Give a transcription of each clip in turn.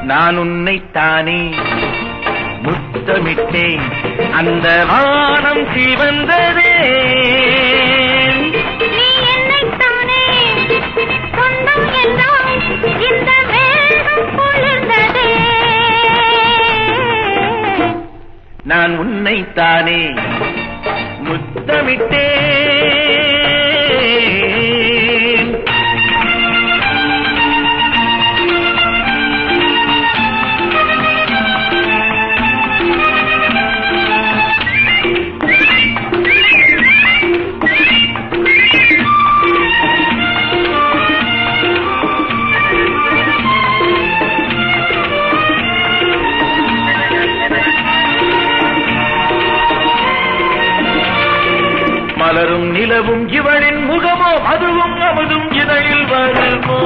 நான் உன்னைத்தானே முத்தமிட்டேன், அந்த வானம் சிவந்ததே. நீ என்னைத்தானே சொந்தம் என்றால் இந்த மேகம் குளிர்ந்ததே. நான் உன்னைத்தானே முத்தமிட்டேன். மலரும் நிலவும் இவளின் முகமோ, அதுவும் அமுதும் இதழில் வருமோ.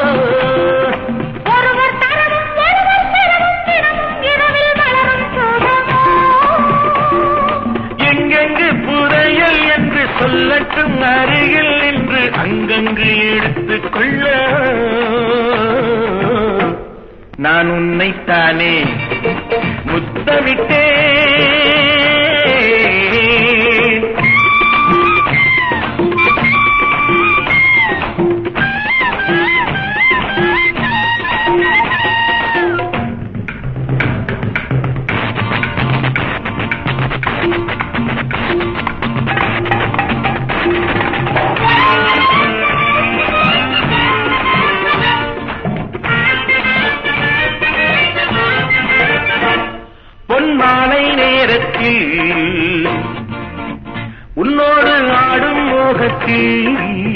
ஒருவர் தரவும் ஒருவர் பெறவும் தினமும் இரவில் மலரும் சுகமோ. எங்கெங்கு புதையல் என்று சொல்லட்டும், அருகில் நின்று அங்கங்கு எடுத்துக் கொள்ள. நான் உன்னைத்தானே முத்தமிட்டேன். பொன்மாலை நேரத்தில் உன்னோடு ஆடும் மோகத்தில்,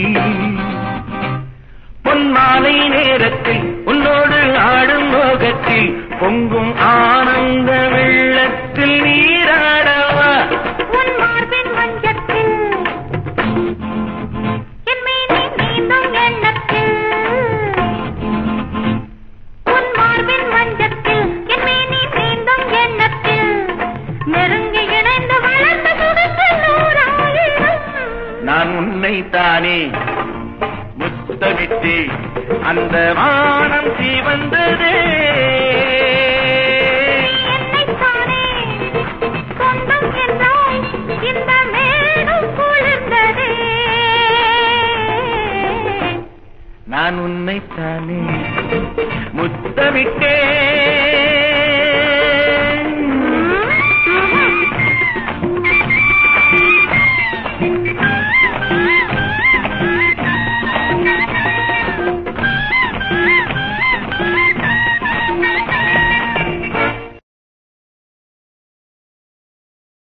பொன்மாலை நேரத்தில் உன்னோடு ஆடும் மோகத்தில் பொங்கும் ஆனந்த வெள்ளத்தில் நீராடவா. உன் மார்பின் மஞ்சத்தில் என் மீனி நீந்தும் எண்ணத்தில். உன் மார்பின் மஞ்சத்தில் என் மீனி நீந்தும் எண்ணத்தில். நெருங்கி இணைந்து வளர்ந்த சுகங்கள் நூறாயிரம். நான் உன்னைத்தானே முத்தமிட்டேன், அந்த வானம் சிவந்ததே. என்னைத்தானே சொந்தம் என்றால் இந்த மேகம் குளிர்ந்ததே. நான் உன்னைத்தானே முத்தமிட்டேன்.